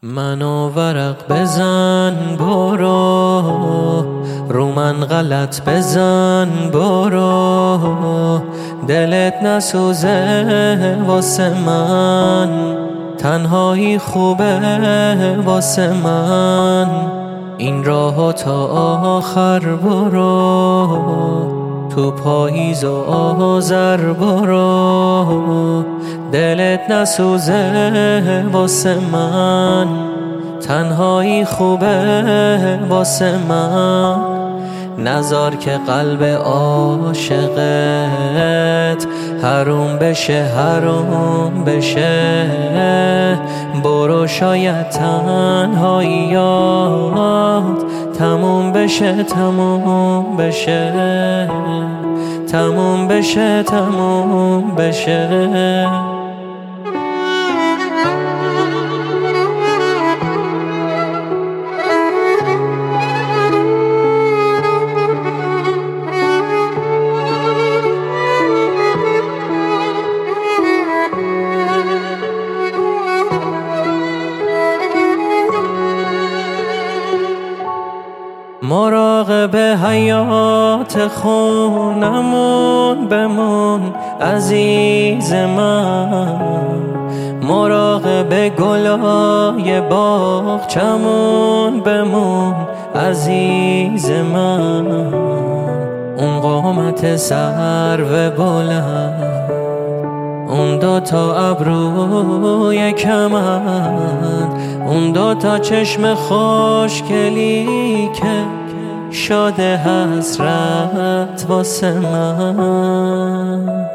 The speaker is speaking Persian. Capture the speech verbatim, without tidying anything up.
منو ورق بزن برو، رو من غلط بزن برو، دلت نسوزه واسه من، تنهایی خوبه واسه من، این راهو تا آخر برو، تو پاییز و آذر برو، دلت نسوزه واسه من، تنهایی خوبه واسه من، نذار که قلب عاشقت حروم بشه حروم بشه، برو شاید تنهاییات تموم بشه تموم بشه تموم بشه تموم بشه. مراقب حیات خونمون بمون عزیز من، مراقب گلای باغچمون بمون عزیز من، اون قامت سرو بلند، اون دوتا ابروی کمند، اون دوتا چشم خوشگلی که شده حسرت واسه من.